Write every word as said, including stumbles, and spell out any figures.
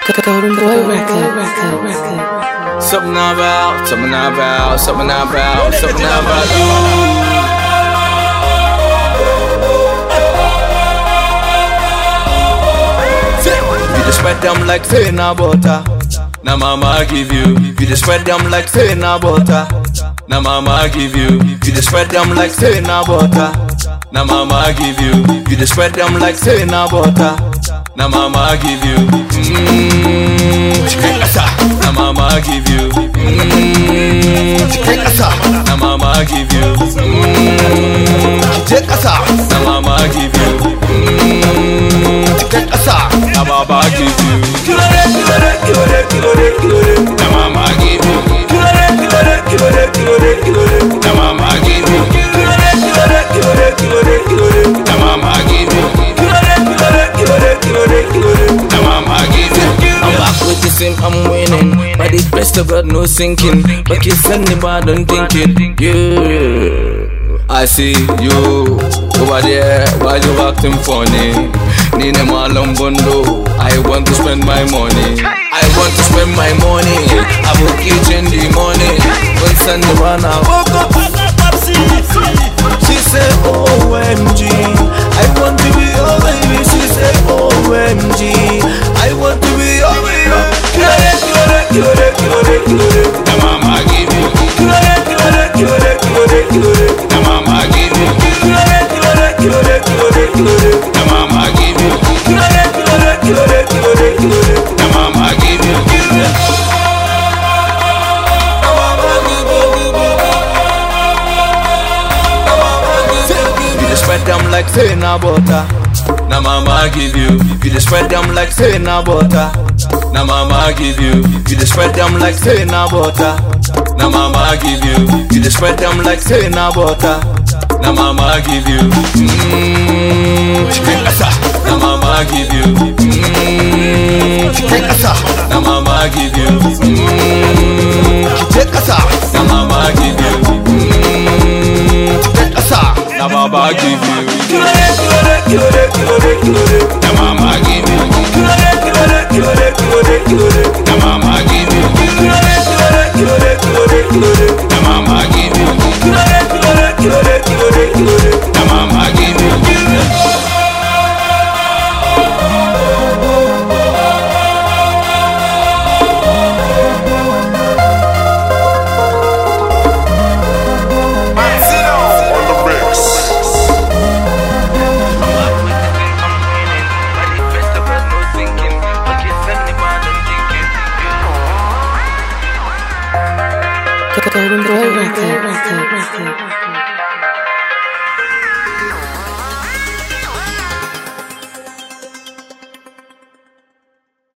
Golden Boy record, record, record. Something about, something about, something about, something about you. You just spread them like fena butter. Now mama give you. You just spread them like fena butter. Now mama give you. You just spread them like fena butter. Now mama give you. You just spread them like fena butter. Now mama give you. Mmm, chicken asa. Now mama give you. Mmm, chicken asa. Now mama give you. Mmm, chicken asa. Now mama give you. Mmm, chicken asa. Now mama give you. Kilore, kilore, kilore, kilore, kilore. Now mama give you. Kilore, kilore, kilore, kilore, kilore. Now mama give you. Kilore, kilore, kilore, kilore, kilore. Now mama give you. Kilore, kilore, kilore, kilore, kilore. Now mama give you. I'm back with the same, I'm winning. But it's best of God, no sinking. But you send me bad, don't think it. Yeah, I see you over there. Why you acting funny? Nina Malumbundo. I want to spend my money. I want to spend my money. I will eat in the morning. Don't send the run out. She said, O M G, I want to be your baby. She said, O M G, I want to be your baby. Kilore, kilore, kilore, kilore, kilore. Now mama give you. Kilore, kilore, kilore, kilore, kilore. Now mama give you. Kilore, kilore, kilore, kilore, kilore. Now mama give you. Kilore, kilore, kilore, kilore, kilore. Now mama give you. You just spread them like fena butter. Now mama give you. You just spread them like fena butter. Now mama give you. You just spread them like fena butter. Now mama give you. You just spread them like fena butter. Now mama give you. Mmm, chicken asa. Now mama give you. Mmm, chicken asa. Now mama give you. Mmm, chicken asa. Now mama give you. Mmm, chicken asa. Now mama give you. Kilore, kilore, kilore, kilore, kilore. Now mama give you. Kilore, kilore, kilore, kilore, kilore. Now mama give you. Kilore, kilore, kilore, kilore, kilore. Now mama give you. Kilore, kilore, kilore, kilore, kilore. Now mama give you. Golden Boy record, record, record.